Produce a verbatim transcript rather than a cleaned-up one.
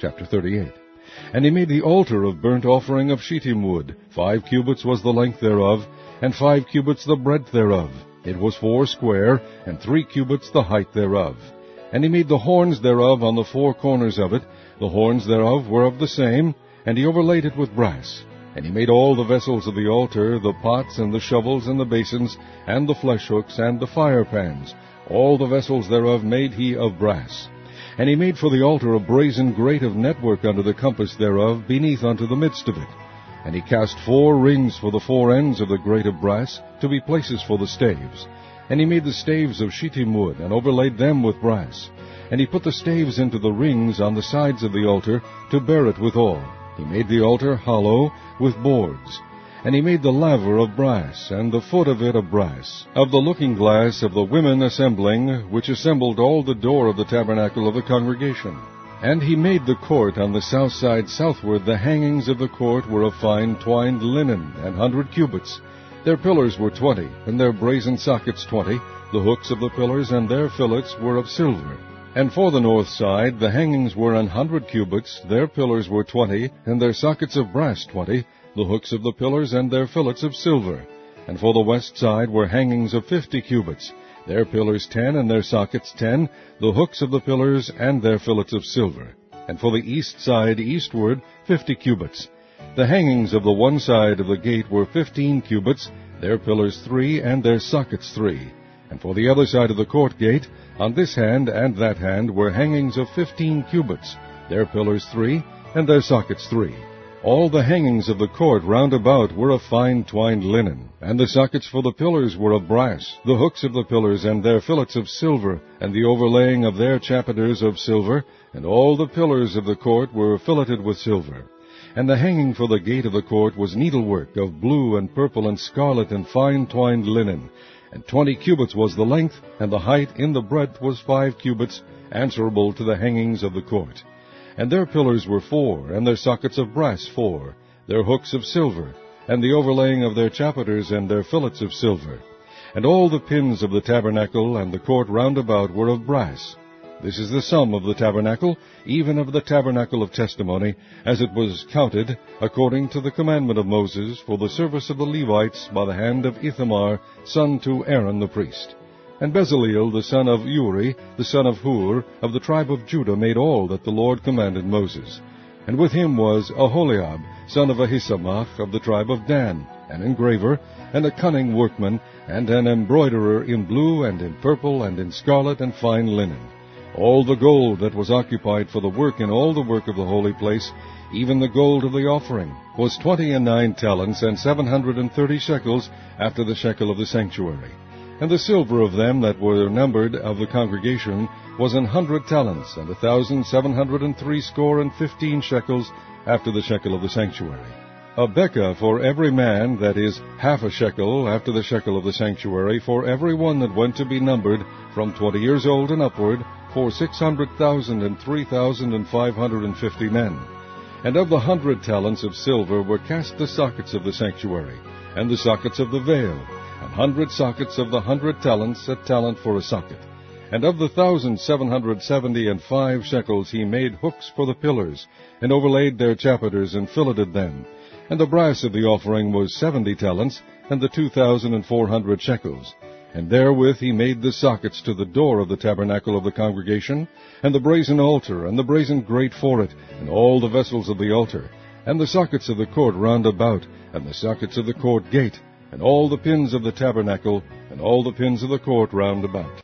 Chapter thirty-eight. And he made the altar of burnt offering of shittim wood. Five cubits was the length thereof, and five cubits the breadth thereof. It was four square, and three cubits the height thereof. And he made the horns thereof on the four corners of it. The horns thereof were of the same, and he overlaid it with brass. And he made all the vessels of the altar, the pots, and the shovels, and the basins, and the flesh hooks, and the fire pans. All the vessels thereof made he of brass. And he made for the altar a brazen grate of network under the compass thereof, beneath unto the midst of it. And he cast four rings for the four ends of the grate of brass, to be places for the staves. And he made the staves of shittim wood, and overlaid them with brass. And he put the staves into the rings on the sides of the altar, to bear it withal. He made the altar hollow, with boards. And he made the laver of brass, and the foot of it of brass, of the looking glass of the women assembling, which assembled all the door of the tabernacle of the congregation. And he made the court on the south side southward. The hangings of the court were of fine twined linen, an hundred cubits. Their pillars were twenty, and their brazen sockets twenty. The hooks of the pillars and their fillets were of silver. And for the north side the hangings were an hundred cubits. Their pillars were twenty, and their sockets of brass twenty. The hooks of the pillars and their fillets of silver. And for the west side were hangings of fifty cubits. Their pillars ten, and their sockets ten. The hooks of the pillars and their fillets of silver. And for the east side eastward fifty cubits. The hangings of the one side of the gate were fifteen cubits. Their pillars three, and their sockets three. And for the other side of the court gate, on this hand and that hand, were hangings of fifteen cubits. Their pillars three, and their sockets three. All the hangings of the court round about were of fine twined linen, and the sockets for the pillars were of brass, the hooks of the pillars and their fillets of silver, and the overlaying of their chapiters of silver, and all the pillars of the court were filleted with silver. And the hanging for the gate of the court was needlework of blue and purple and scarlet and fine twined linen, and twenty cubits was the length, and the height in the breadth was five cubits, answerable to the hangings of the court. And their pillars were four, and their sockets of brass four, their hooks of silver, and the overlaying of their chapiters and their fillets of silver. And all the pins of the tabernacle and the court round about were of brass. This is the sum of the tabernacle, even of the tabernacle of testimony, as it was counted, according to the commandment of Moses, for the service of the Levites, by the hand of Ithamar, son to Aaron the priest. And Bezaleel, the son of Uri, the son of Hur, of the tribe of Judah, made all that the Lord commanded Moses. And with him was Aholiab, son of Ahisamach, of the tribe of Dan, an engraver, and a cunning workman, and an embroiderer in blue, and in purple, and in scarlet, and fine linen. All the gold that was occupied for the work in all the work of the holy place, even the gold of the offering, was twenty and nine talents, and seven hundred and thirty shekels, after the shekel of the sanctuary. And the silver of them that were numbered of the congregation was an hundred talents, and a thousand seven hundred and threescore and fifteen shekels, after the shekel of the sanctuary. A bekah for every man, that is, half a shekel, after the shekel of the sanctuary, for every one that went to be numbered, from twenty years old and upward, for six hundred thousand and three thousand and five hundred and fifty men. And of the hundred talents of silver were cast the sockets of the sanctuary, and the sockets of the veil, an hundred sockets of the hundred talents, a talent for a socket. And of the thousand seven hundred seventy and five shekels he made hooks for the pillars, and overlaid their chapiters, and filleted them. And the brass of the offering was seventy talents, and the two thousand and four hundred shekels. And therewith he made the sockets to the door of the tabernacle of the congregation, and the brazen altar, and the brazen grate for it, and all the vessels of the altar, and the sockets of the court round about, and the sockets of the court gate, and all the pins of the tabernacle, and all the pins of the court round about.